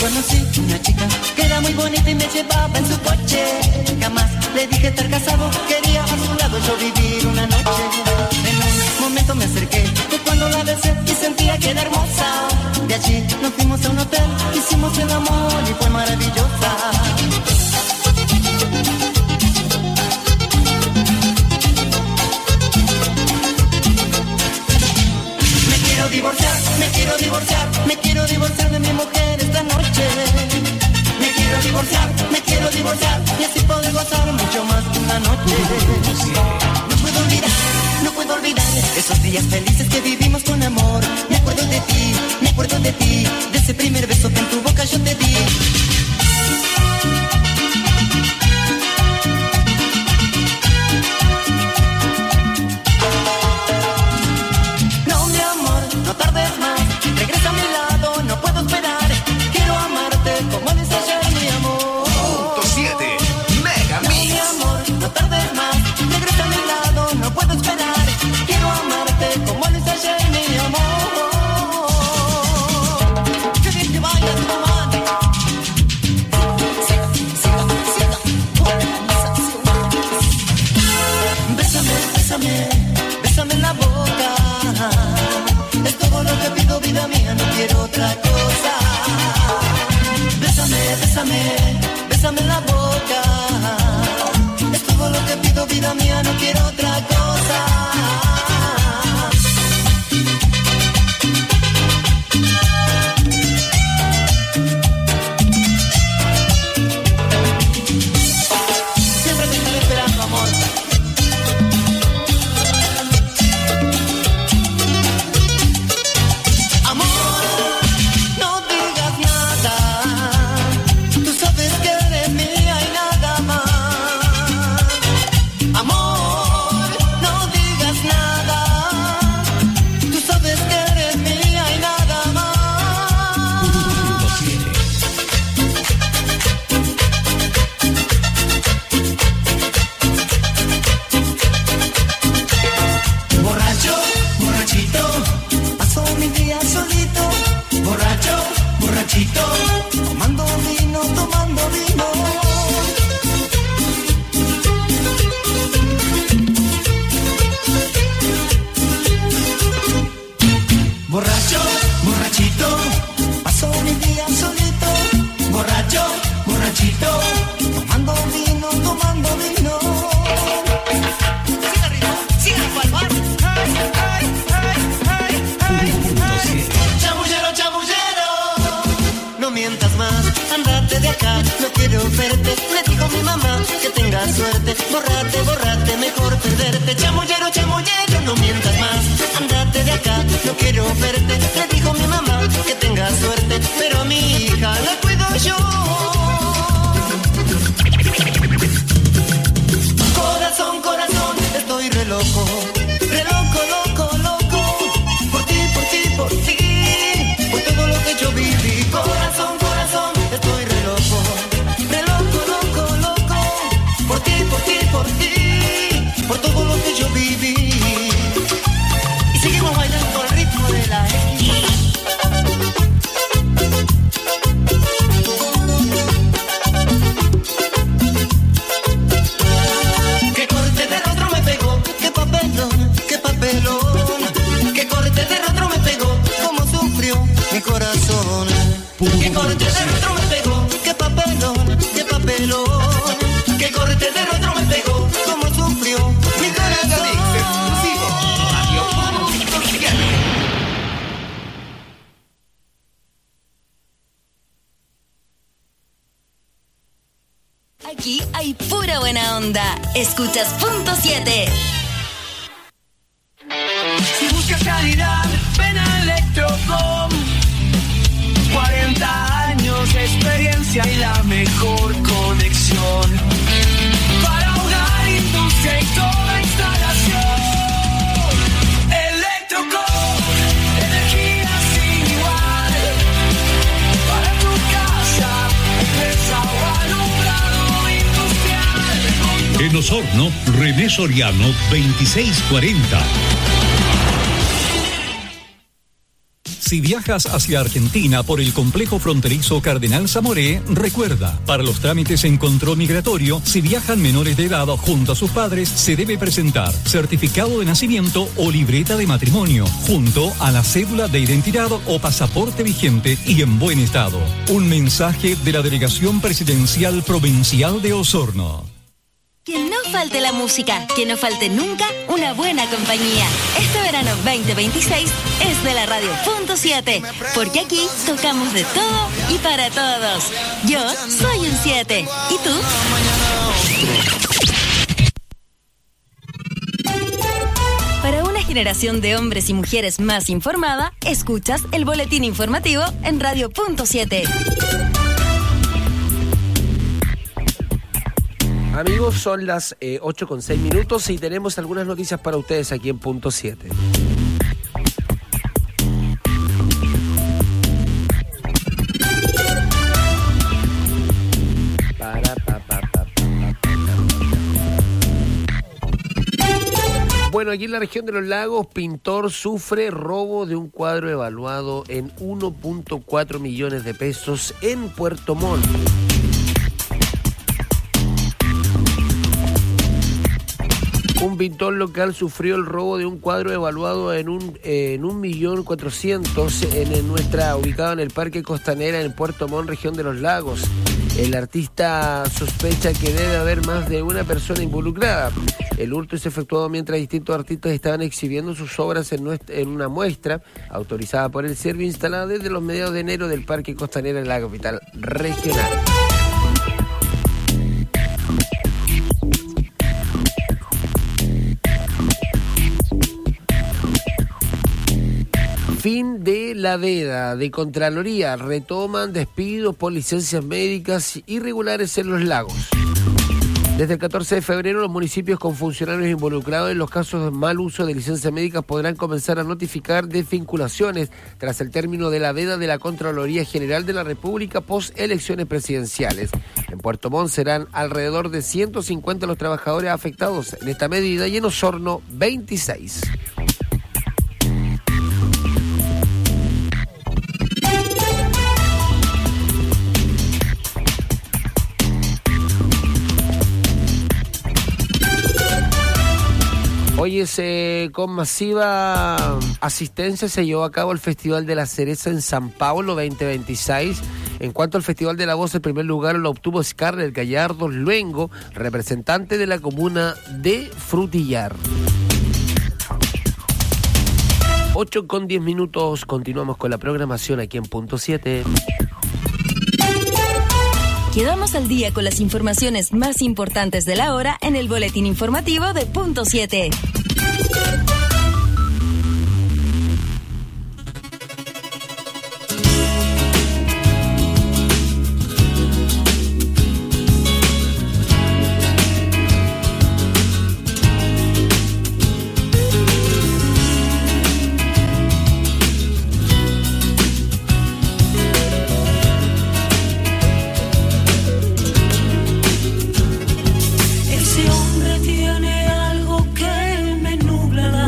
Conocí una chica que era muy bonita y me llevaba en su coche. Jamás le dije estar casado, quería a su lado yo vivir una noche. En un momento me acerqué, fue cuando la besé y sentía que era hermosa. De allí nos fuimos a un hotel, hicimos el amor y fue maravillosa. Me quiero divorciar, me quiero divorciar, me quiero divorciar de mi mujer esta noche. Me quiero divorciar y así poder gozar mucho más que una noche. No puedo olvidar esos días felices que vivimos con amor. Me acuerdo de ti, de ese primer beso que en tu boca yo te di. No, mi amor, no tardes más, regresa a mi lado, no puedo esperar. Quiero amarte como lo hice ayer. No tardes más, regresa a mi lado, no puedo esperar. Quiero amarte como lo hice ayer, mi amor. Que bien te vaya tu mamá. Bésame, bésame, bésame en la boca. Es todo lo que pido, vida mía, no quiero otra cosa. Bésame, bésame, bésame en la boca. Todo lo que pido, vida mía, no quiero otra cosa. Siempre te estaré esperando, amor. Amor, no digas nada. Tú sabes que eres mía y nada más. Amor, no digas nada. Tú sabes que eres mía y nada más. Borracho, borrachito, paso mi día solito. Borracho, borrachito, tomando vino, tomando vino. Borracho, borrachito, paso mi día solito. Borracho, borrachito, tomando vino, tomando vino. Siga arriba, siga palmar. Chamullero, chamullero, no mientas más, andate de acá, no quiero verte. Le dijo mi mamá que tengas suerte. Bórrate, bórrate, mejor perderte. Chamullero, chamullero, no mientas más, andate de acá, no quiero verte. Le dijo mi mamá que tengas suerte, pero a mi hija la cuido yo. Corazón, corazón, estoy re loco, loco, loco. Por ti, por ti, por ti, por todo lo que yo viví. Corazón, corazón, estoy re loco, loco, loco. Por ti, por ti, por ti, por todo lo que yo viví. Y seguimos bailando al ritmo de la X. Que corte de rostro me pegó, qué papelón, qué papelón. Que corte de rostro me pegó, como sufrió mi corazón. Que corte de rostro me pegó, qué papelón, qué papelón. Que corte de rostro me pegó, como sufrió mi corazón. Aquí hay pura buena onda. Escuchas Punto 7. Si buscas calidad, ven a Electrocom. 40 años de experiencia y la mejor conexión para hogar, industria y toda instalación. Electrocom, energía sin igual. Para tu casa, empresa o alumbrado industrial. En Osorno, René Soriano, 2640. Si viajas hacia Argentina por el complejo fronterizo Cardenal Zamoré, recuerda, para los trámites en control migratorio, si viajan menores de edad junto a sus padres, se debe presentar certificado de nacimiento o libreta de matrimonio, junto a la cédula de identidad o pasaporte vigente y en buen estado. Un mensaje de la Delegación Presidencial Provincial de Osorno. Que no falte la música, que no falte nunca una buena compañía. Este verano 2026 es de la Radio Punto 7, porque aquí tocamos de todo y para todos. Yo soy un 7. ¿Y tú? Para una generación de hombres y mujeres más informada, escuchas el boletín informativo en Radio Punto 7. Amigos, son las 8:06 y tenemos algunas noticias para ustedes aquí en Punto 7. Bueno, aquí en la región de los lagos, pintor sufre robo de un cuadro evaluado en 1.4 millones de pesos en Puerto Montt. Un pintor local sufrió el robo de un cuadro evaluado en 1.400.000 ubicado en el Parque Costanera en Puerto Montt, región de los lagos. El artista sospecha que debe haber más de una persona involucrada. El hurto es efectuado mientras distintos artistas estaban exhibiendo sus obras en una muestra autorizada por el Servio instalada desde los mediados de enero del Parque Costanera en la capital regional. Fin de la veda de Contraloría. Retoman despidos por licencias médicas irregulares en los lagos. Desde el 14 de febrero, los municipios con funcionarios involucrados en los casos de mal uso de licencias médicas podrán comenzar a notificar desvinculaciones tras el término de la veda de la Contraloría General de la República post elecciones presidenciales. En Puerto Montt serán alrededor de 150 los trabajadores afectados en esta medida y en Osorno 26. Hoy con masiva asistencia se llevó a cabo el Festival de la Cereza en San Pablo 2026. En cuanto al Festival de la Voz, el primer lugar lo obtuvo Scarlett Gallardo Luengo, representante de la comuna de Frutillar. 8:10, continuamos con la programación aquí en Punto 7. Quedamos al día con las informaciones más importantes de la hora en el boletín informativo de Punto 7. Ese hombre tiene algo que me nubla la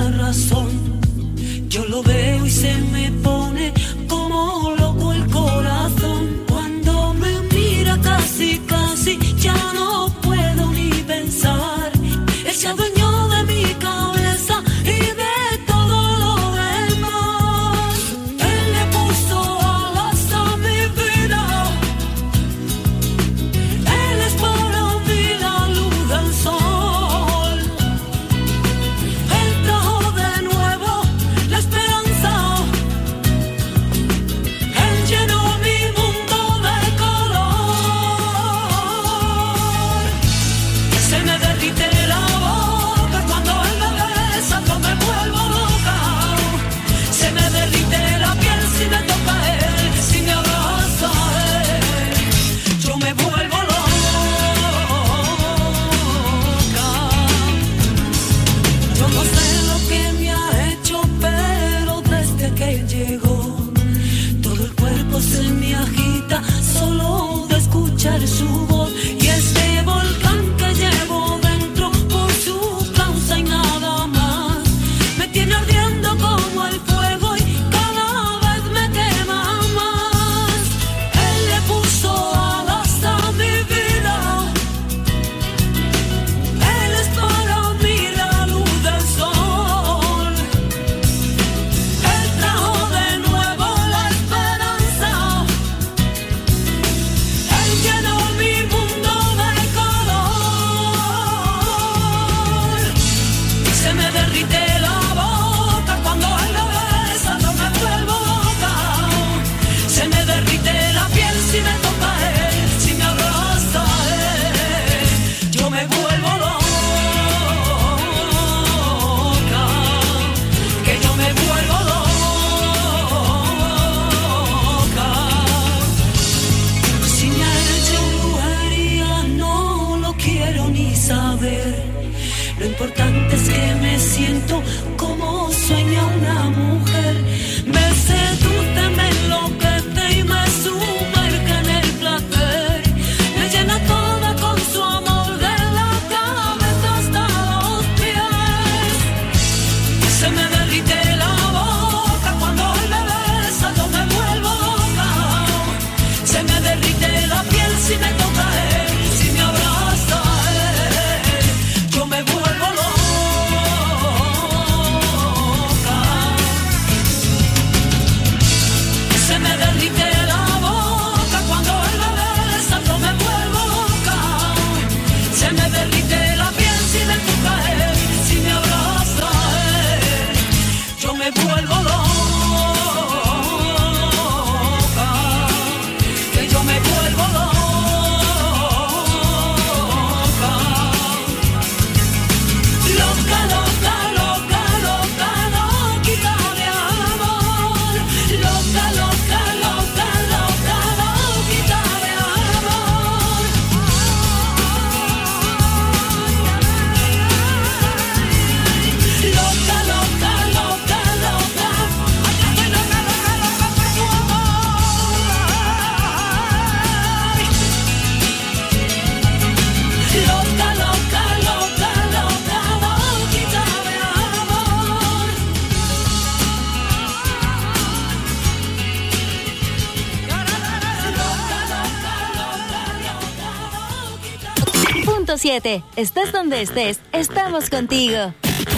107. Estés donde estés, estamos contigo.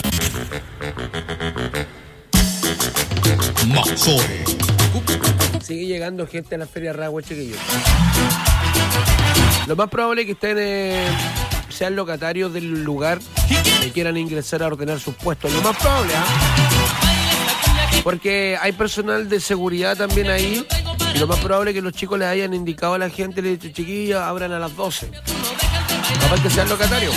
Mazore. Sigue llegando gente a la Feria Ragua, chiquillos. Lo más probable es que estén sean locatarios del lugar que quieran ingresar a ordenar sus puestos. Lo más probable, porque hay personal de seguridad también ahí. Y lo más probable es que los chicos les hayan indicado a la gente, le dicho, chiquillos, abran a las 12. Capaz que sean locatarios.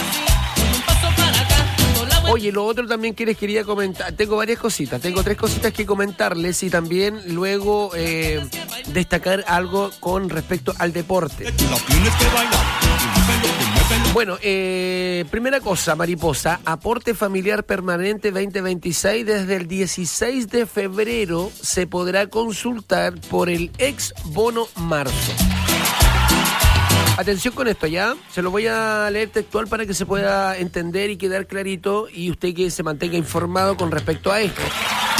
Oye, lo otro también que les quería comentar, tengo varias cositas, tengo 3 cositas que comentarles y también luego destacar algo con respecto al deporte. Bueno, primera cosa, mariposa, aporte familiar permanente 2026 desde el 16 de febrero se podrá consultar por el ex bono marzo. Atención con esto, ¿ya? Se lo voy a leer textual para que se pueda entender y quedar clarito y usted que se mantenga informado con respecto a esto.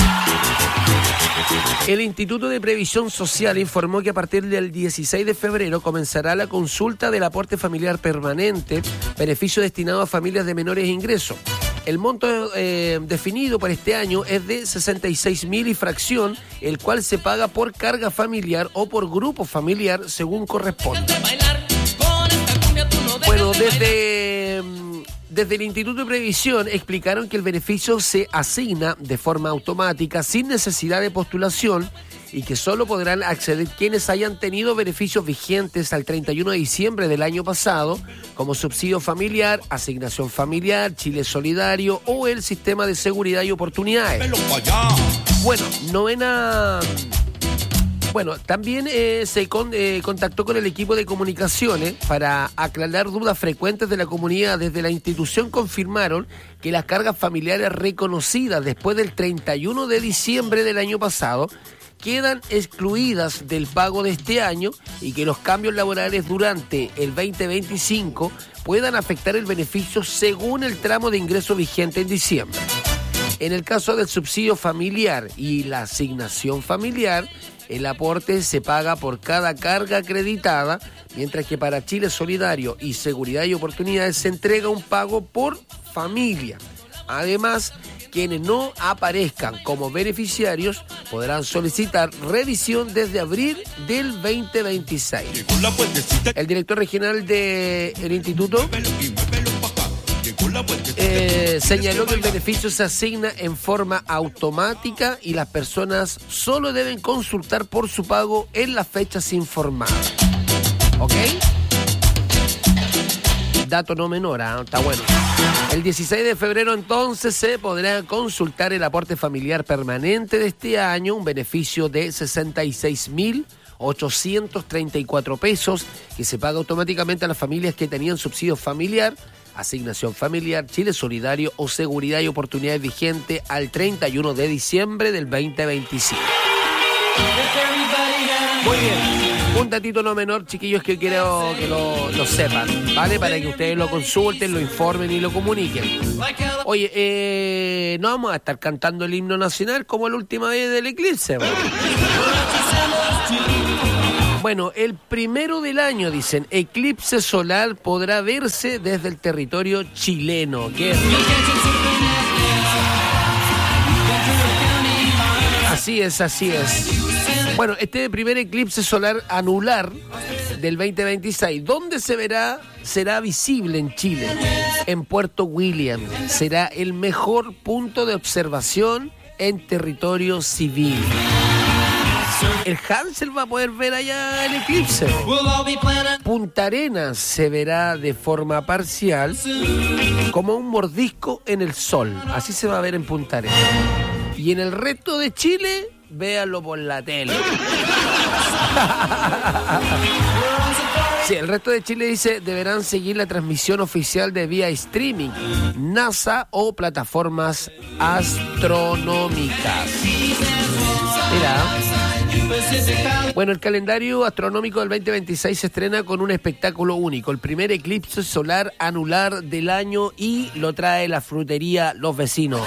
El Instituto de Previsión Social informó que a partir del 16 de febrero comenzará la consulta del aporte familiar permanente, beneficio destinado a familias de menores ingresos. El monto definido para este año es de 66.000 y fracción, el cual se paga por carga familiar o por grupo familiar según corresponde. Bueno, desde el Instituto de Previsión explicaron que el beneficio se asigna de forma automática sin necesidad de postulación y que solo podrán acceder quienes hayan tenido beneficios vigentes al 31 de diciembre del año pasado, como subsidio familiar, asignación familiar, Chile Solidario o el sistema de seguridad y oportunidades. Bueno, también se contactó con el equipo de comunicaciones para aclarar dudas frecuentes de la comunidad. Desde la institución confirmaron que las cargas familiares reconocidas después del 31 de diciembre del año pasado quedan excluidas del pago de este año y que los cambios laborales durante el 2025 puedan afectar el beneficio según el tramo de ingreso vigente en diciembre. En el caso del subsidio familiar y la asignación familiar, el aporte se paga por cada carga acreditada, mientras que para Chile Solidario y Seguridad y Oportunidades se entrega un pago por familia. Además, quienes no aparezcan como beneficiarios podrán solicitar revisión desde abril del 2026. El director regional del instituto señaló que el beneficio se asigna en forma automática y las personas solo deben consultar por su pago en las fechas informadas. ¿Ok? Dato no menor, está bueno. El 16 de febrero entonces se podrá consultar el aporte familiar permanente de este año, un beneficio de 66.834 pesos que se paga automáticamente a las familias que tenían subsidio familiar, asignación familiar, Chile Solidario o Seguridad y Oportunidades vigente al 31 de diciembre del 2025. Muy bien. Un datito no menor, chiquillos, que quiero que lo sepan, ¿vale? Para que ustedes lo consulten, lo informen y lo comuniquen. Oye, no vamos a estar cantando el himno nacional como la última vez del eclipse, ¿vale? Bueno, el primero del año, dicen, eclipse solar podrá verse desde el territorio chileno. ¿Qué? Así es, así es. Bueno, este primer eclipse solar anular del 2026, ¿dónde se verá? Será visible en Chile, en Puerto William. Será el mejor punto de observación en territorio civil. El Hansel va a poder ver allá el eclipse. Punta Arenas se verá de forma parcial como un mordisco en el sol. Así se va a ver en Punta Arenas. Y en el resto de Chile, véanlo por la tele. Sí, el resto de Chile dice deberán seguir la transmisión oficial de vía streaming, NASA o plataformas astronómicas. Mira. Bueno, el calendario astronómico del 2026 se estrena con un espectáculo único, el primer eclipse solar anular del año, y lo trae la frutería Los Vecinos.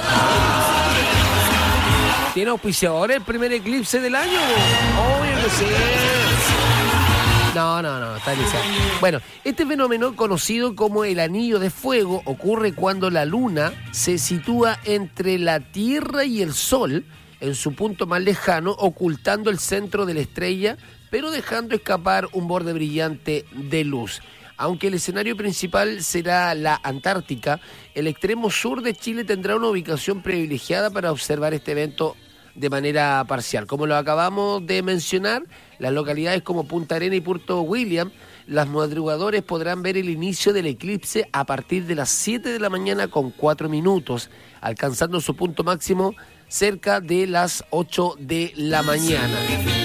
¿Tiene auspiciador el primer eclipse del año? Obvio que sí. No, está iniciado. Bueno, este fenómeno, conocido como el anillo de fuego, ocurre cuando la luna se sitúa entre la Tierra y el Sol, en su punto más lejano, ocultando el centro de la estrella, pero dejando escapar un borde brillante de luz. Aunque el escenario principal será la Antártica, el extremo sur de Chile tendrá una ubicación privilegiada para observar este evento de manera parcial. Como lo acabamos de mencionar, las localidades como Punta Arenas y Puerto William, los madrugadores podrán ver el inicio del eclipse a partir de las 7 de la mañana con 4 minutos, alcanzando su punto máximo cerca de las 8 de la mañana.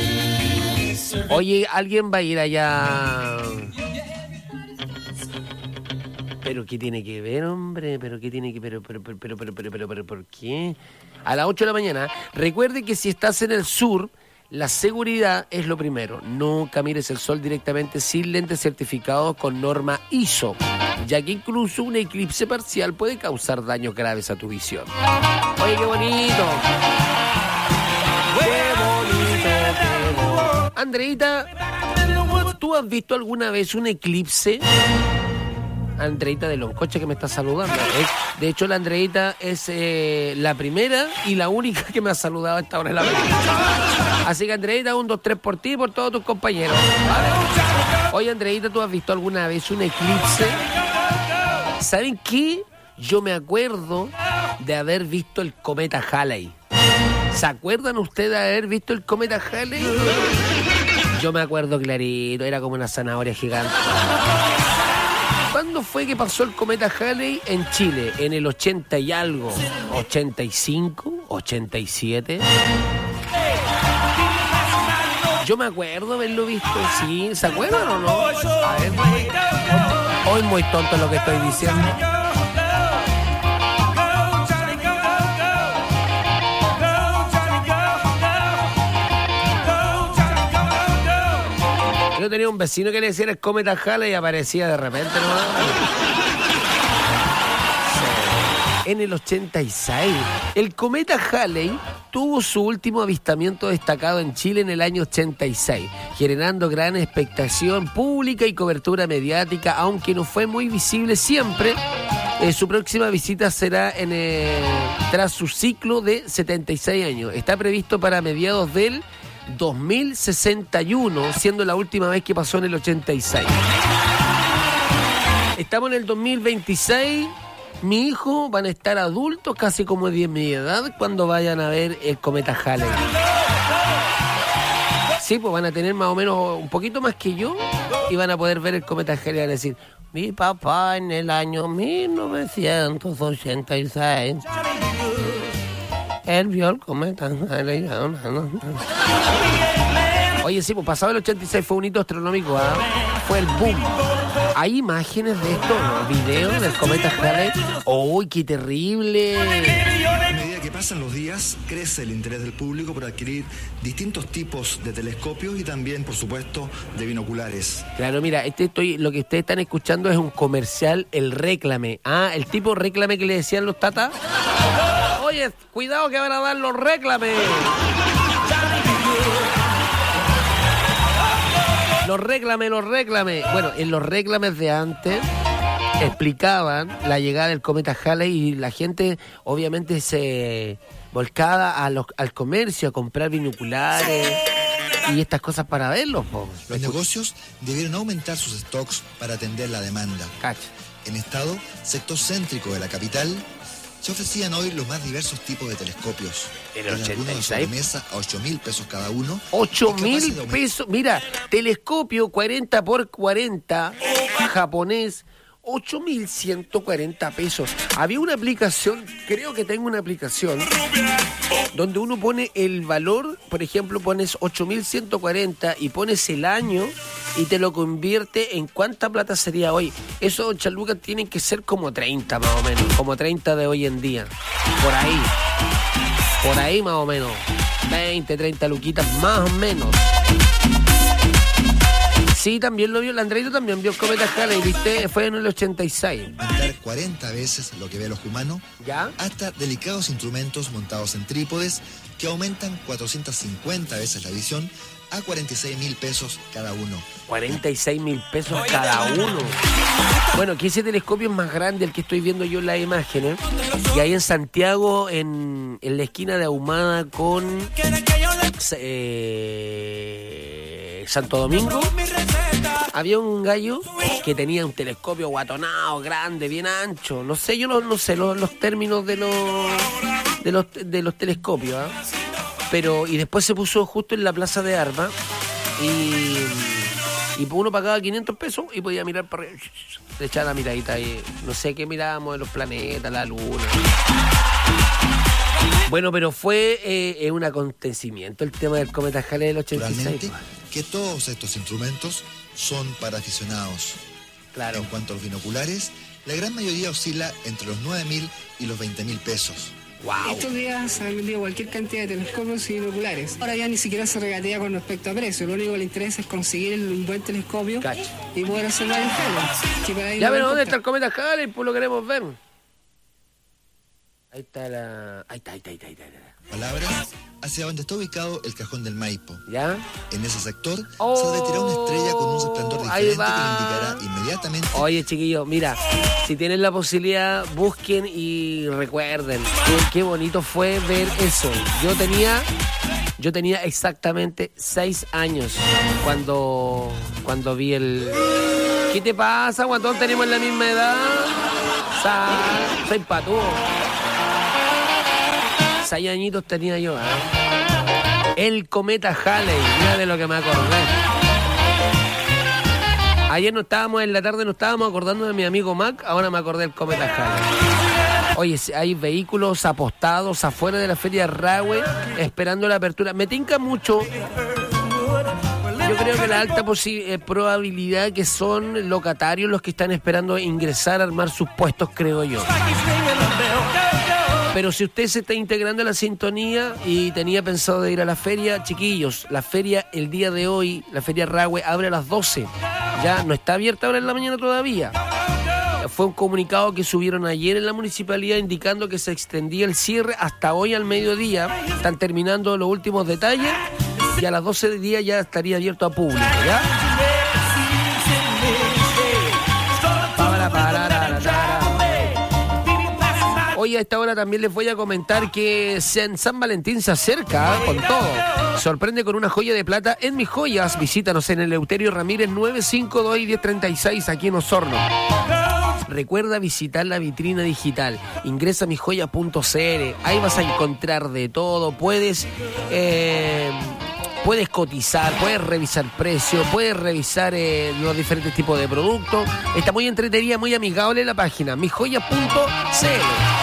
Oye, ¿alguien va a ir allá? ¿Pero qué tiene que ver, hombre? ¿Pero qué tiene que ver? ¿Pero por qué? A las 8 de la mañana. Recuerde que si estás en el sur, la seguridad es lo primero. Nunca mires el sol directamente sin lentes certificados con norma ISO, ya que incluso un eclipse parcial puede causar daños graves a tu visión. Oye, qué bonito. Qué bonito. Andreita, ¿tú has visto alguna vez un eclipse? Andreita de Loncoche que me está saludando. De hecho, la Andreita es la primera y la única que me ha saludado a esta hora de la mañana. Así que, Andreita, 1, 2, 3 por ti y por todos tus compañeros. ¿Vale? Oye, Andreita, ¿tú has visto alguna vez un eclipse? ¿Saben qué? Yo me acuerdo de haber visto el cometa Halley. ¿Se acuerdan ustedes de haber visto el cometa Halley? Yo me acuerdo clarito, era como una zanahoria gigante. ¿Cuándo fue que pasó el cometa Halley en Chile? ¿En el 80 y algo? ¿85? ¿87? Yo me acuerdo haberlo visto, sí. ¿Se acuerdan o no? A ver, hoy muy tonto lo que estoy diciendo. Yo tenía un vecino que le decía el cometa Halley y aparecía de repente, ¿no? Sí. En el 86, el cometa Halley tuvo su último avistamiento destacado en Chile en el año 86, generando gran expectación pública y cobertura mediática, aunque no fue muy visible siempre. Su próxima visita será tras su ciclo de 76 años. Está previsto para mediados del 2061, siendo la última vez que pasó en el 86. Estamos en el 2026. Mi hijo van a estar adultos, casi como de mi edad, cuando vayan a ver el cometa Halley. Sí, pues van a tener más o menos un poquito más que yo y van a poder ver el cometa Halley y van a decir: mi papá en el año 1986 él vio el cometa Halley. Oye, sí, pues pasado el 86 fue un hito astronómico, ¿eh? Fue el boom. ¿Hay imágenes de esto, no? ¿Videos del cometa Halley? ¡Uy, qué terrible! A medida que pasan los días, crece el interés del público por adquirir distintos tipos de telescopios y también, por supuesto, de binoculares. Claro, mira, lo que ustedes están escuchando es un comercial, el Réclame. Ah, el tipo Réclame que le decían los tatas. Oye, cuidado que van a dar los Réclames. Los Réclames. Bueno, en los Réclames de antes explicaban la llegada del cometa Halley y la gente obviamente se volcaba al comercio a comprar binoculares y estas cosas para verlos. Los negocios debieron aumentar sus stocks para atender la demanda. Cacha. En Estado, sector céntrico de la capital, se ofrecían hoy los más diversos tipos de telescopios. En el 86. Mesa a 8.000 pesos cada uno. 8.000 pesos. Mira, telescopio 40x40 japonés, 8.140 pesos. Había una aplicación, creo que tengo una aplicación, donde uno pone el valor, por ejemplo, pones 8.140 y pones el año y te lo convierte en cuánta plata sería hoy. Esos chalucas tienen que ser como 30 más o menos, como 30 de hoy en día. Por ahí más o menos. 20, 30 luquitas más o menos. Sí, también lo vio, el Andreito también vio el cometa Halley, ¿viste? Fue en el 86. Aumentar 40 veces lo que ve el ojo humano, ¿ya? Hasta delicados instrumentos montados en trípodes que aumentan 450 veces la visión a 46.000 pesos cada uno. 46.000 pesos cada uno. Bueno, que ese telescopio es más grande, el que estoy viendo yo en las imágenes. Y ahí en Santiago, en la esquina de Ahumada con Santo Domingo, había un gallo que tenía un telescopio guatonado, grande, bien ancho. No sé, yo no sé los términos de los telescopios, ¿eh? Pero, y después se puso justo en la plaza de armas y uno pagaba 500 pesos y podía mirar para arriba, le echaba la miradita ahí. No sé qué mirábamos de los planetas, la luna. Bueno, pero fue un acontecimiento el tema del cometa Halley del 86. Realmente que todos estos instrumentos son para aficionados. Claro. En cuanto a los binoculares, la gran mayoría oscila entre los 9.000 y los 20.000 pesos. Wow. Estos días se han vendido cualquier cantidad de telescopios y binoculares. Ahora ya ni siquiera se regatea con respecto a precio. Lo único que le interesa es conseguir un buen telescopio y poder observar el Halley. Ya, pero ¿dónde está el cometa Halley? Pues lo queremos ver. Ahí está la... Ahí está. Palabras hacia donde está ubicado el cajón del Maipo. ¿Ya? En ese sector se retiró una estrella con un resplandor diferente que le indicará inmediatamente. Oye, chiquillos, mira, si tienen la posibilidad, busquen y recuerden qué bonito fue ver eso. Yo tenía exactamente 6 años cuando vi el... ¿Qué te pasa, guatón? Tenemos la misma edad. Soy patúo. 6 añitos tenía yo, ¿eh? El cometa Halley, mira de lo que me acordé. Ayer en la tarde nos estábamos acordando de mi amigo Mac, ahora me acordé del cometa Halley. Oye, hay vehículos apostados afuera de la feria de Rahue esperando la apertura. Me tinca mucho. Yo creo que la alta probabilidad que son locatarios los que están esperando ingresar a armar sus puestos, creo yo. Pero si usted se está integrando a la sintonía y tenía pensado de ir a la feria, chiquillos, la feria el día de hoy, la feria Rahue, abre a las 12. Ya no está abierta ahora en la mañana todavía. Fue un comunicado que subieron ayer en la municipalidad indicando que se extendía el cierre hasta hoy al mediodía. Están terminando los últimos detalles y a las 12 del día ya estaría abierto a público, ¿ya? Hoy a esta hora también les voy a comentar que San Valentín se acerca con todo. Sorprende con una joya de plata en Mis Joyas. Visítanos en el Eleuterio Ramírez 952 y 1036 aquí en Osorno. Recuerda visitar la vitrina digital. Ingresa a misjoyas.cl. Ahí vas a encontrar de todo. Puedes cotizar, puedes revisar precios, puedes revisar los diferentes tipos de productos. Está muy entretenida, muy amigable la página, misjoyas.cl.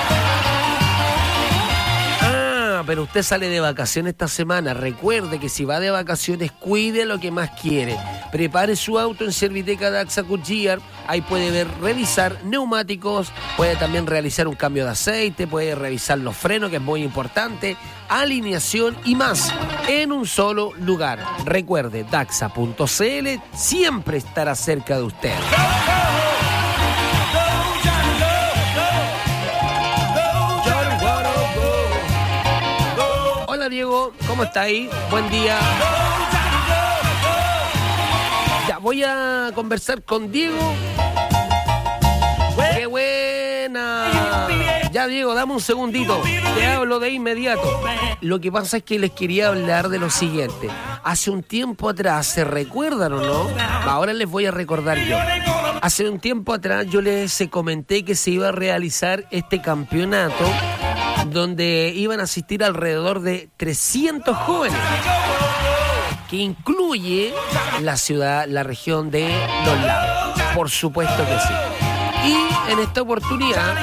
Pero usted sale de vacaciones esta semana. Recuerde que si va de vacaciones, cuide lo que más quiere. Prepare su auto en Serviteca Daxa Cuchillar. Ahí puede revisar neumáticos, puede también realizar un cambio de aceite, puede revisar los frenos, que es muy importante, alineación y más, en un solo lugar. Recuerde, Daxa.cl siempre estará cerca de usted. Hola Diego, ¿cómo está ahí? Buen día. Ya voy a conversar con Diego. ¡Qué buena! Ya Diego, dame un segundito. Te hablo de inmediato. Lo que pasa es que les quería hablar de lo siguiente. Hace un tiempo atrás, ¿se recuerdan o no? Ahora les voy a recordar yo. Hace un tiempo atrás yo les comenté que se iba a realizar este campeonato donde iban a asistir alrededor de 300 jóvenes, que incluye la ciudad, la región de Los Lagos. Por supuesto que sí. Y en esta oportunidad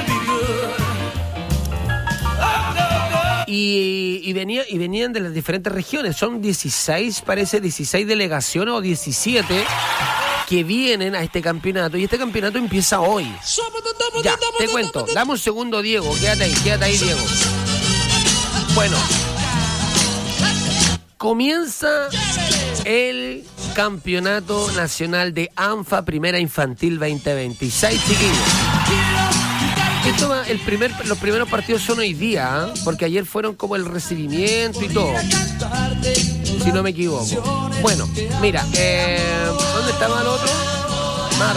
y venían de las diferentes regiones. Son 16, parece 16 delegaciones o 17 que vienen a este campeonato, y este campeonato empieza hoy. Ya, te cuento. Dame un segundo, Diego. Quédate ahí, Diego. Bueno, comienza el Campeonato Nacional de ANFA Primera Infantil 2026, chiquillos. Los primeros partidos son hoy día, ¿eh? Porque ayer fueron como el recibimiento y todo. si no me equivoco. Bueno, mira, ¿dónde estaba el otro? Más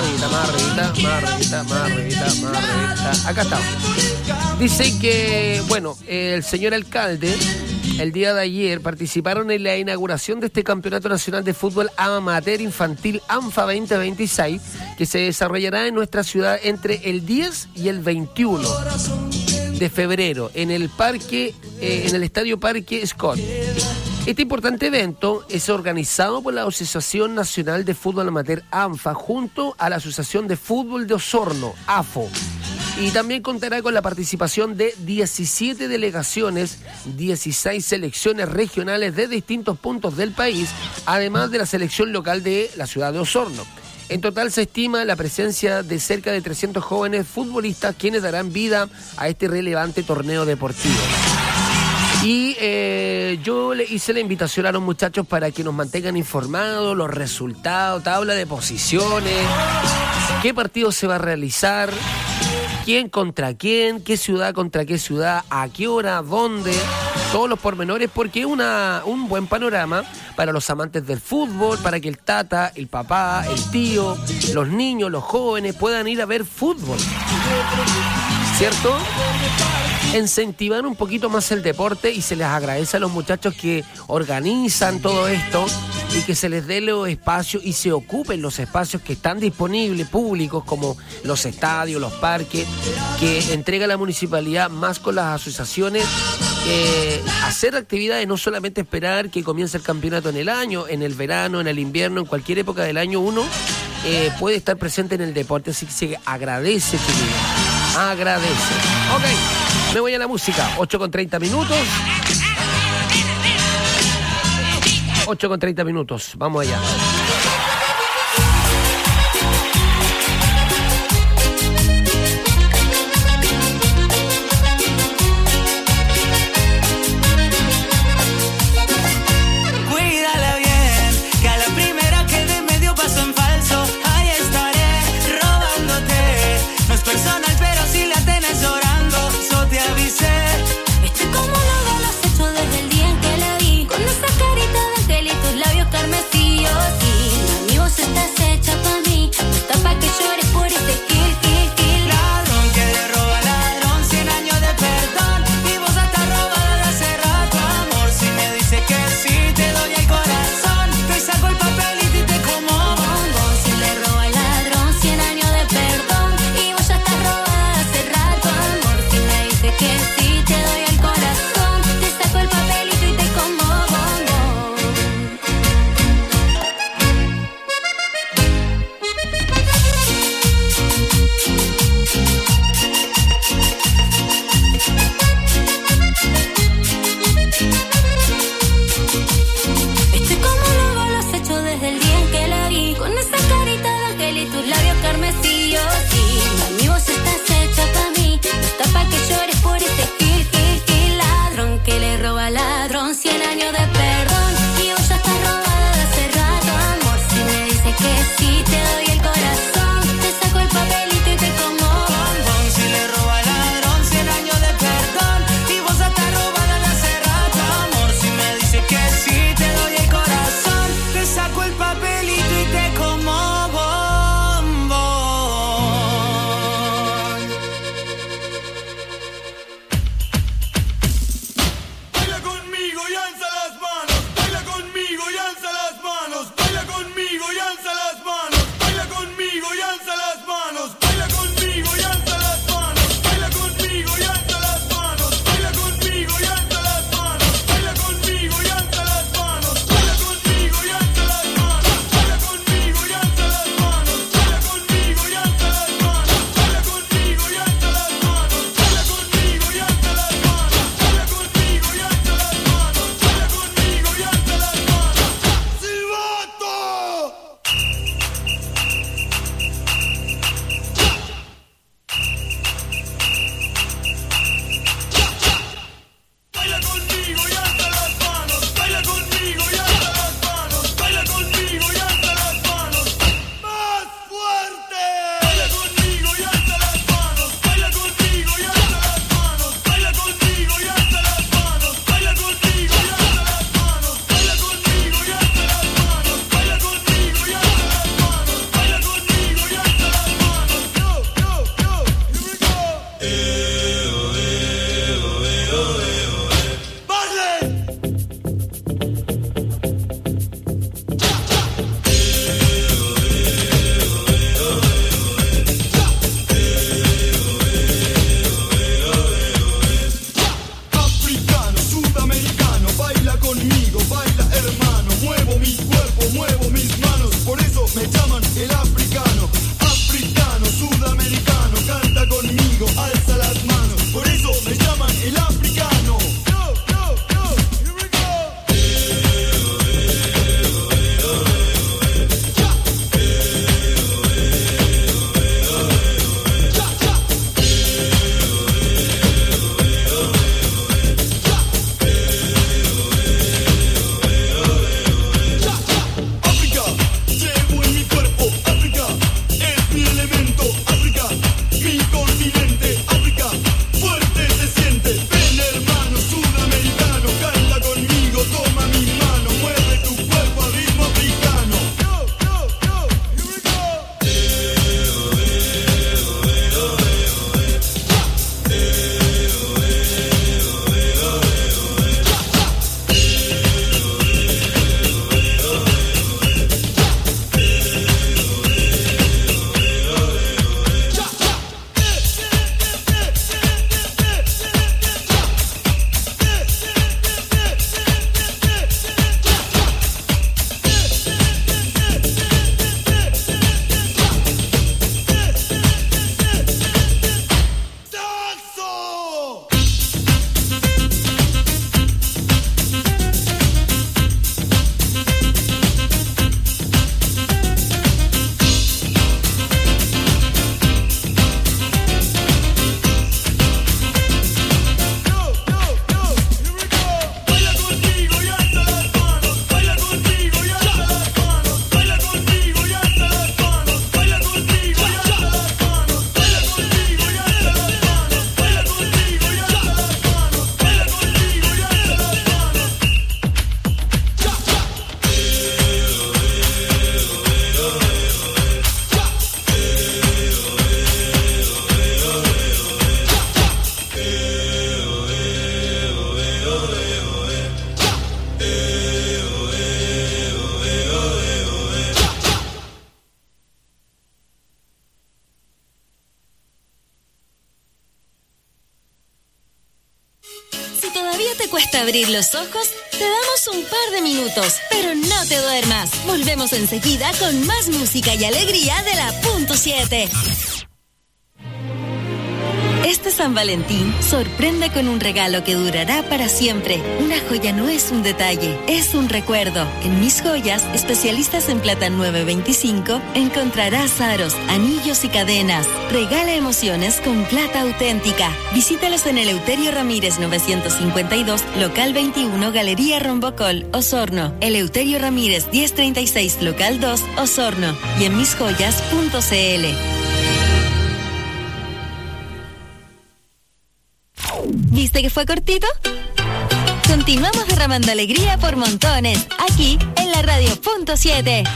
arribita. Acá está. Dice que, bueno, el señor alcalde, el día de ayer, participaron en la inauguración de este Campeonato Nacional de Fútbol Amateur Infantil ANFA 2026, que se desarrollará en nuestra ciudad entre el 10 y el 21 de febrero, en el parque, en el Estadio Parque Scott. Este importante evento es organizado por la Asociación Nacional de Fútbol Amateur ANFA junto a la Asociación de Fútbol de Osorno, AFO. Y también contará con la participación de 17 delegaciones, 16 selecciones regionales de distintos puntos del país, además de la selección local de la ciudad de Osorno. En total se estima la presencia de cerca de 300 jóvenes futbolistas quienes darán vida a este relevante torneo deportivo. Y yo le hice la invitación a los muchachos para que nos mantengan informados, los resultados, tabla de posiciones, qué partido se va a realizar, quién contra quién, qué ciudad contra qué ciudad, a qué hora, dónde, todos los pormenores, porque es un buen panorama para los amantes del fútbol, para que el tata, el papá, el tío, los niños, los jóvenes puedan ir a ver fútbol, ¿cierto? Incentivar un poquito más el deporte y se les agradece a los muchachos que organizan todo esto y que se les dé los espacios y se ocupen los espacios que están disponibles públicos como los estadios, los parques, que entrega la municipalidad más con las asociaciones, hacer actividades, no solamente esperar que comience el campeonato en el año, en el verano, en el invierno, en cualquier época del año uno puede estar presente en el deporte, así que se agradece, chiquillos, agradece. Ok. Me voy a la música, 8:30 minutos. 8:30 minutos, vamos allá. Cuídala bien, que a la primera que de medio paso en falso, ahí estaré robándote. No es personal, pero si la tenés llorando, te avisé. Estoy como loca, lo has hecho desde el día en que la vi. Con esa carita de angel y tus labios carmesí, oh, sí. te cuesta abrir los ojos, te damos un par de minutos, pero no te duermas. Volvemos enseguida con más música y alegría de la Punto 7. Este San Valentín sorprende con un regalo que durará para siempre. Una joya no es un detalle, es un recuerdo. En Mis Joyas, especialistas en plata 925, encontrarás aros, anillos y cadenas. Regala emociones con plata auténtica. Visítalos en Eleuterio Ramírez 952, local 21, Galería Rombocol, Osorno. Eleuterio Ramírez 1036, local 2, Osorno. Y en misjoyas.cl. ¿Viste que fue cortito? Continuamos derramando alegría por montones, aquí en la Radio Punto 7.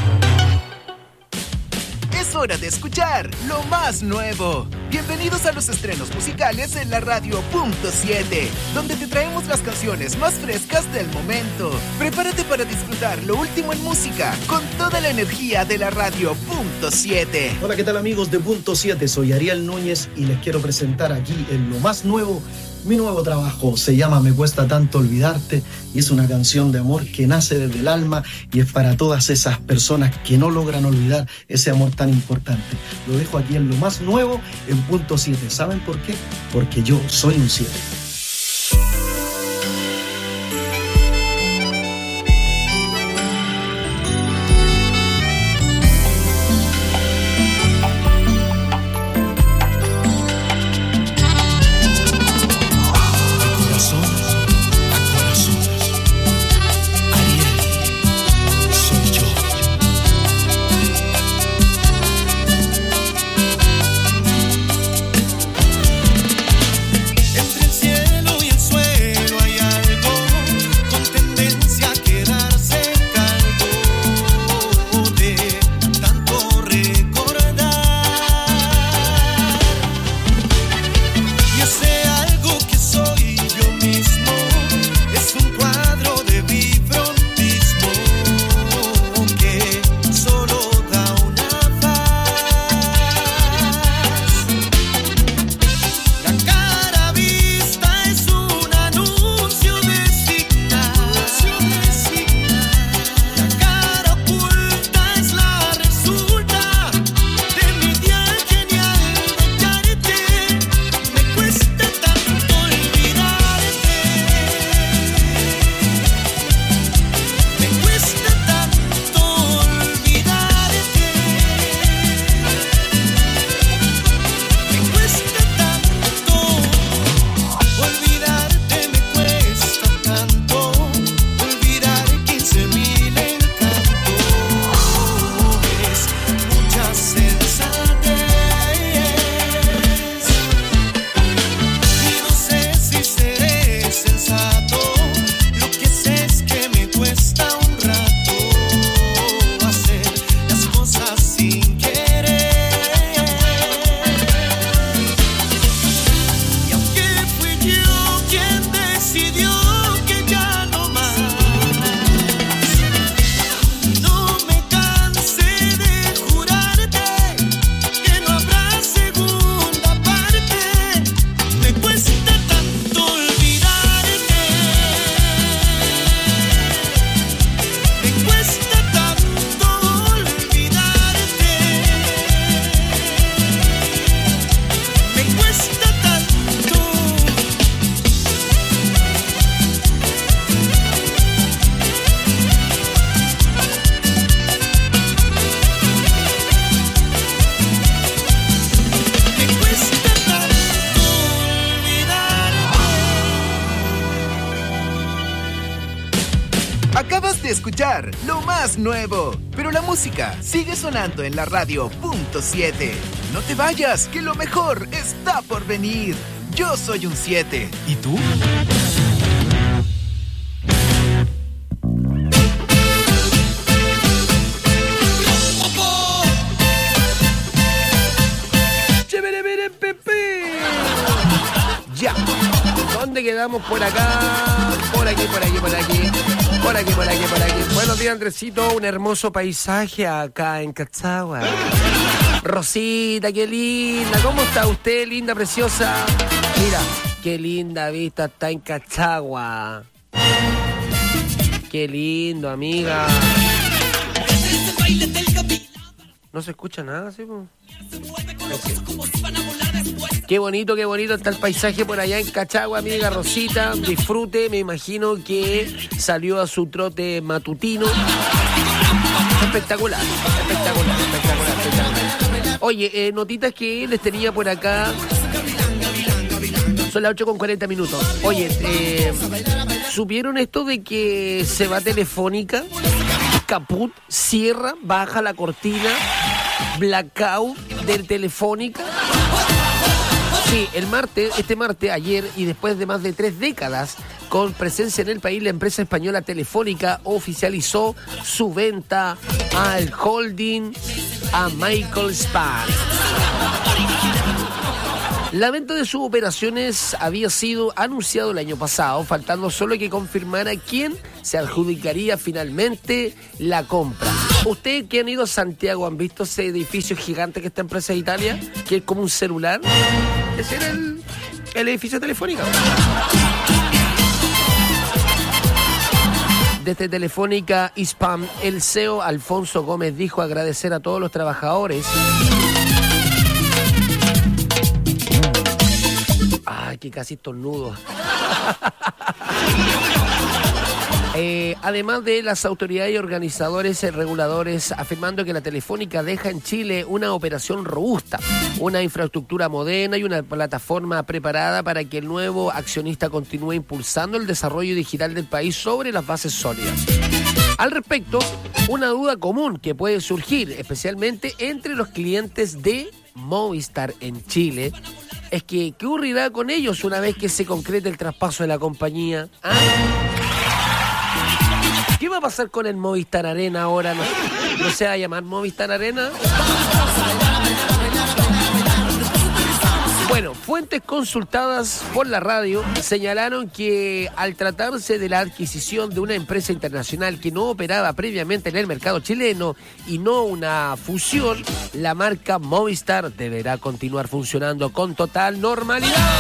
Es hora de escuchar lo más nuevo. Bienvenidos a los estrenos musicales en la Radio Punto 7, donde te traemos las canciones más frescas del momento. Prepárate para disfrutar lo último en música con toda la energía de la Radio Punto 7. Hola, ¿qué tal amigos de Punto 7? Soy Ariel Núñez y les quiero presentar aquí en lo más nuevo mi nuevo trabajo. Se llama Me Cuesta Tanto Olvidarte y es una canción de amor que nace desde el alma y es para todas esas personas que no logran olvidar ese amor tan importante. Lo dejo aquí en lo más nuevo en Punto 7. ¿Saben por qué? Porque yo soy un 7. Lo más nuevo, pero la música sigue sonando en la Radio Punto 7. No te vayas, que lo mejor está por venir. Yo soy un 7. ¿Y tú? Ya. ¿Dónde quedamos? Por acá. Por aquí. Buenos días, Andresito. Un hermoso paisaje acá en Cachagua. Rosita, qué linda. ¿Cómo está usted, linda, preciosa? Mira, qué linda vista está en Cachagua. Qué lindo, amiga. No se escucha nada, ¿sí? Qué bonito está el paisaje por allá en Cachagua, amiga Rosita. Disfrute, me imagino que salió a su trote matutino. Espectacular. Oye, notitas que les tenía por acá. Son las 8:40. Oye, ¿supieron esto de que se va Telefónica? Caput, cierra, baja la cortina, blackout de Telefónica. Sí, este martes, ayer, y después de más de 3 décadas con presencia en el país, la empresa española Telefónica oficializó su venta al holding a Michael Span. La venta de sus operaciones había sido anunciado el año pasado, faltando solo que confirmara quién se adjudicaría finalmente la compra. ¿Ustedes que han ido a Santiago han visto ese edificio gigante que está en Plaza de Italia? Que es como un celular. Ese era el edificio Telefónica. Desde Telefónica Hispam, el CEO Alfonso Gómez dijo agradecer a todos los trabajadores. Ay, que casi estornudo. Además de las autoridades y organizadores reguladores, afirmando que la Telefónica deja en Chile una operación robusta, una infraestructura moderna y una plataforma preparada para que el nuevo accionista continúe impulsando el desarrollo digital del país sobre las bases sólidas. Al respecto, una duda común que puede surgir, especialmente entre los clientes de Movistar en Chile, es que ¿qué ocurrirá con ellos una vez que se concrete el traspaso de la compañía? ¿Ah? ¿Qué va a pasar con el Movistar Arena ahora? ¿No se va a llamar Movistar Arena? Bueno, fuentes consultadas por la radio señalaron que al tratarse de la adquisición de una empresa internacional que no operaba previamente en el mercado chileno y no una fusión, la marca Movistar deberá continuar funcionando con total normalidad.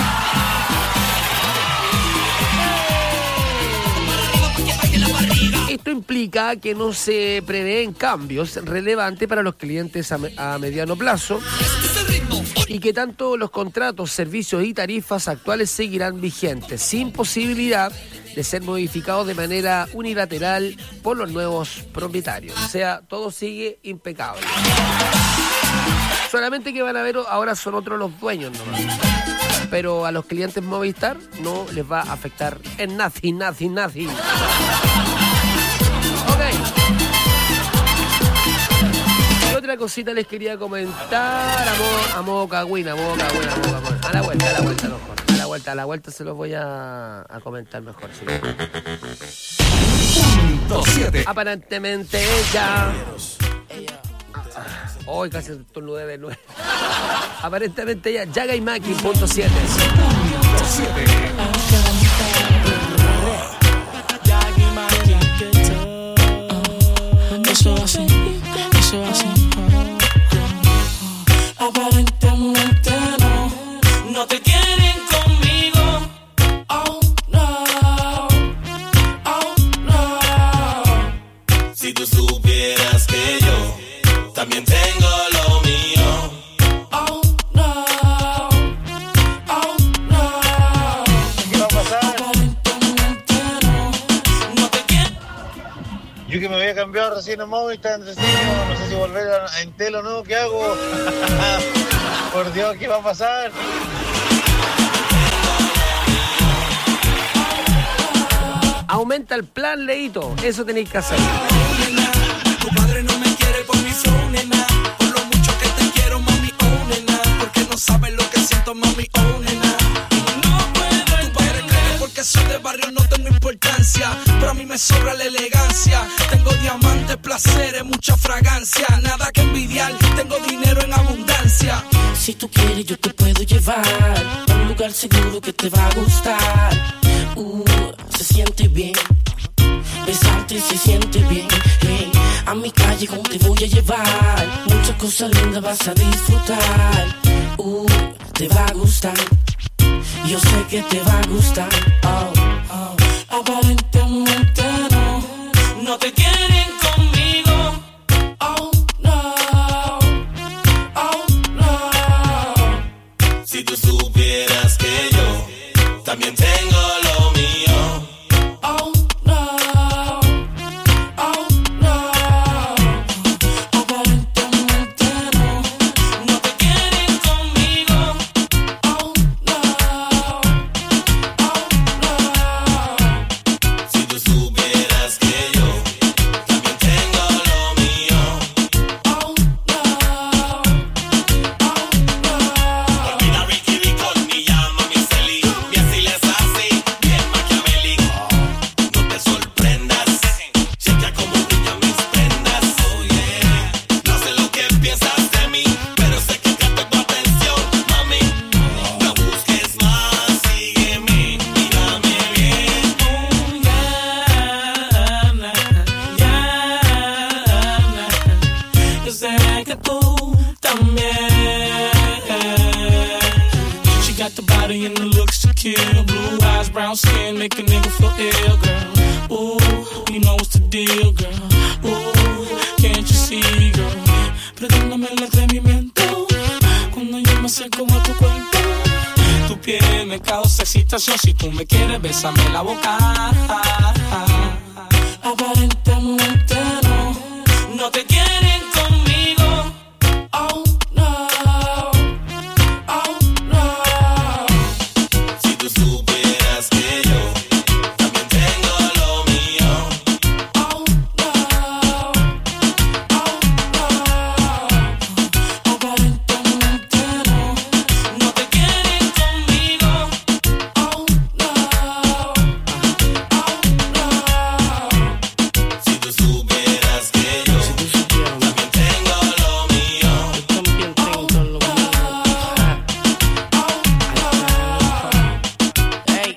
Esto implica que no se prevén cambios relevantes para los clientes a mediano plazo y que tanto los contratos, servicios y tarifas actuales seguirán vigentes, sin posibilidad de ser modificados de manera unilateral por los nuevos propietarios. O sea, todo sigue impecable. Solamente que van a ver ahora son otros los dueños nomás. Pero a los clientes Movistar no les va a afectar en nothing. Ok. Y otra cosita les quería comentar a modo cagüina. A la vuelta se los voy a comentar mejor. Sí. Aparentemente ella... Hoy casi estornudé de nuevo. Aparentemente ella, Yaga y Maki, .7. Eso así. Aparentemente no te quieren conmigo. Oh no. Si tú supieras que yo también tengo lo mío. Oh no. ¿Qué va a pasar? No te quiero. Yo que me había cambiado recién a Movistar en destino, no sé si volver a Entel o no, ¿qué hago? Por Dios, ¿qué va a pasar? Aumenta el plan, Leito. Eso tenéis que hacer. Tu padre no me quiere por mi flow, nena. Por lo mucho que te quiero, mami, oh, nena. Porque no sabes lo que siento, mami, oh, nena. No puedo entender porque soy de barrio, no tengo importancia. Pero a mí me sobra la elegancia. Tengo diamantes, placeres, mucha fragancia. Nada que envidiar, tengo dinero en abundancia. Si tú quieres, yo te puedo llevar a un lugar seguro que te va a gustar. Se siente bien. Besarte se siente bien, hey. A mi callejón te voy a llevar. Muchas cosas lindas vas a disfrutar. Te va a gustar. Yo sé que te va a gustar. Oh, oh. Aparentemente no te quieren conmigo. Oh, no. Oh, no. Si tú supieras que yo también tengo lo mío. Oh, no. Oh, no. Aparentemente no te quieren conmigo. Oh, no. Oh, no. Si tú supieras que yo también tengo lo mío. Oh, no. Olvida Ricky Ricón, ni llama mi Celi. Mi así es así, bien maquiavélico. No te sorprendas, chequea cómo brillan mis prendas. Oh yeah, no sé lo que piensas de mí, pero sé que capto tu atención, mami. No busques más, sígueme, mírame bien. Yo sé que tú también. She got the body and the looks to kill. Blue eyes, brown skin, make a nigga feel ill, girl. Ooh, you know what's the deal, girl. Ooh, can't you see, girl? Perdóname el atrevimiento cuando yo me acerco a tu cuerpo. Tu piel me causa excitación. Si tú me quieres, bésame la boca. Aparentemente no te quieren conmigo. Oh, no. Oh, no. Si tú supieras que yo también tengo lo mío. Oh, no. Oh, no. Aparentemente no te quieren conmigo. Oh, no. Oh, no. Si tú supieras que yo también tengo lo mío. También tengo lo mío. Hey.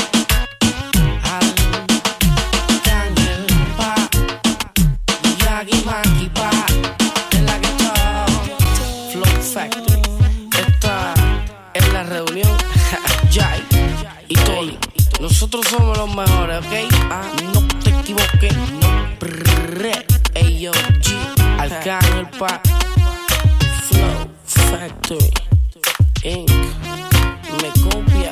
Daniel Pa, Yagi Maki Pa, en la que está Flow Factory. Esta es la reunión. Jai y Tony. Nosotros somos los mejores, ¿ok? No te equivoques. No. Ey, yo, G. Arcángel Pa. Flow Factory Inc. Me copia.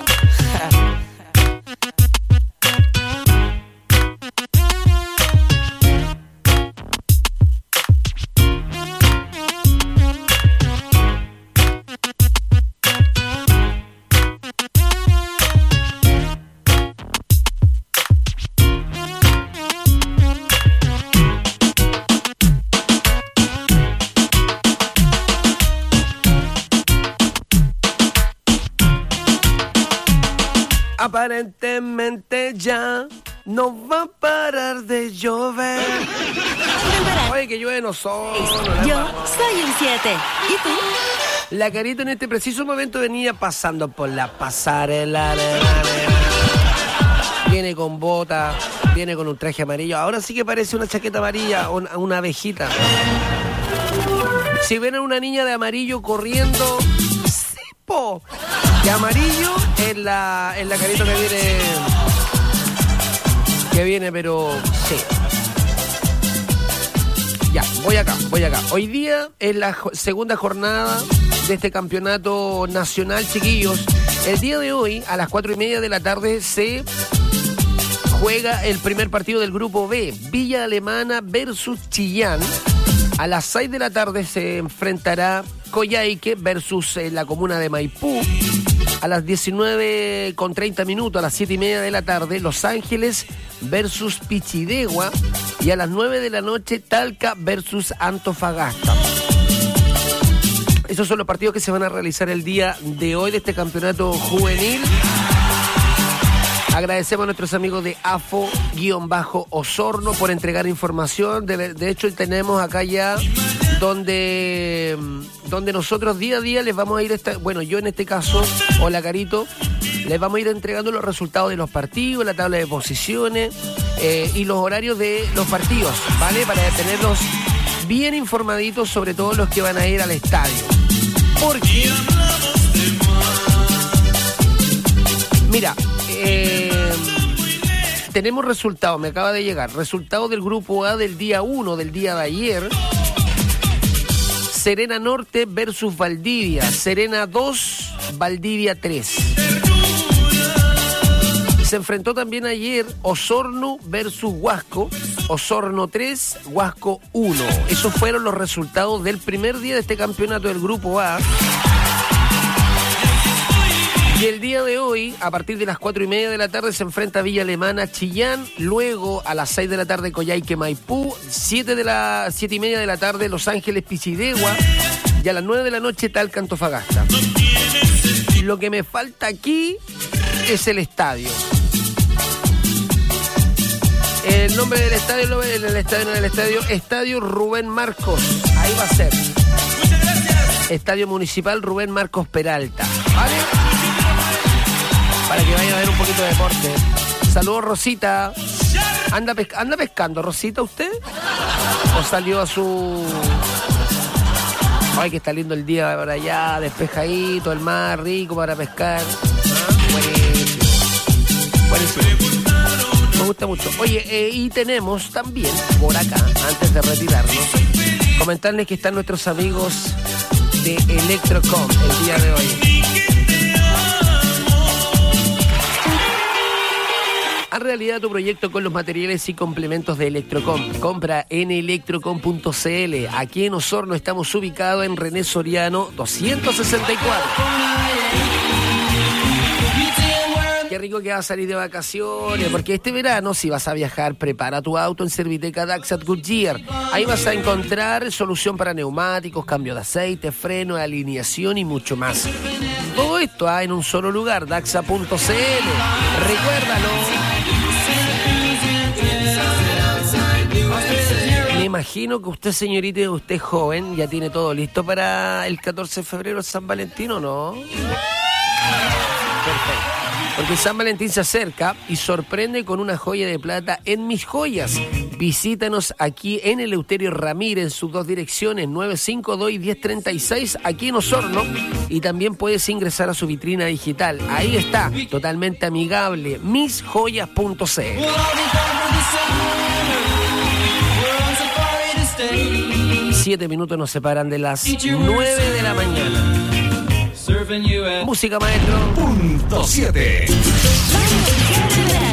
Aparentemente ya no va a parar de llover. Oye, que llueve no solo. Yo soy un 7. ¿Y tú? La Carito en este preciso momento venía pasando por la pasarela. Viene con bota, viene con un traje amarillo. Ahora sí que parece una chaqueta amarilla, una abejita. Si ven a una niña de amarillo corriendo, ¡sipo! De amarillo es la Carito que viene, pero sí. Ya, voy acá. Hoy día es la segunda jornada de este campeonato nacional, chiquillos. El día de hoy, a las 4:30 de la tarde, se juega el primer partido del grupo B, Villa Alemana versus Chillán. A las 6 de la tarde se enfrentará Coyhaique versus la comuna de Maipú. A las 19:30, a las 7:30 de la tarde, Los Ángeles versus Pichidegua. Y a las 9 de la noche, Talca versus Antofagasta. Esos son los partidos que se van a realizar el día de hoy de este campeonato juvenil. Agradecemos a nuestros amigos de AFO-Osorno por entregar información. De hecho, tenemos acá ya donde nosotros día a día les vamos a ir, yo en este caso, o la Carito, les vamos a ir entregando los resultados de los partidos, la tabla de posiciones y los horarios de los partidos, ¿vale? Para tenerlos bien informaditos, sobre todo los que van a ir al estadio. Porque Mira, tenemos resultados, me acaba de llegar. Resultados del grupo A del día 1, del día de ayer. Serena Norte versus Valdivia. Serena 2, Valdivia 3. Se enfrentó también ayer Osorno versus Huasco. Osorno 3, Huasco 1. Esos fueron los resultados del primer día de este campeonato del grupo A. Y el día de hoy, a partir de las 4:30 de la tarde, se enfrenta Villa Alemana, Chillán. Luego, a las 6 de la tarde, Coyhaique, Maipú. 7:30 de la tarde, Los Ángeles, Pichidegua. Y a las 9 de la noche, Talca, Antofagasta. Lo que me falta aquí es el estadio. El nombre del estadio, Estadio Rubén Marcos. Ahí va a ser. Estadio Municipal Rubén Marcos Peralta. ¿Vale? Para que vayan a ver un poquito de deporte. Saludos, Rosita. ¿Anda pescando, Rosita, usted? ¿O salió a su...? Ay, que está lindo el día para allá, despejadito, el mar rico para pescar. Buenísimo. Me gusta mucho. Oye, y tenemos también por acá, antes de retirarnos, comentarles que están nuestros amigos de Electrocom el día de hoy. Haz realidad tu proyecto con los materiales y complementos de Electrocom. Compra en electrocom.cl. Aquí en Osorno estamos ubicados en René Soriano 264. Qué rico que vas a salir de vacaciones, porque este verano, si vas a viajar, prepara tu auto en Serviteca Daihatsu Goodyear. Ahí vas a encontrar solución para neumáticos, cambio de aceite, freno, alineación y mucho más. Todo esto en un solo lugar, Daihatsu.cl. Recuérdalo. Me imagino que usted, señorita, y usted joven, ya tiene todo listo para el 14 de febrero, San Valentín, ¿o no? Perfecto. Porque San Valentín se acerca y sorprende con una joya de plata en Mis Joyas. Visítanos aquí en Eleuterio Ramírez, en sus dos direcciones, 952 y 1036, aquí en Osorno. Y también puedes ingresar a su vitrina digital. Ahí está, totalmente amigable, misjoyas.cl. 7 minutos nos separan de las 9 de la mañana. Música, maestro. Punto 7.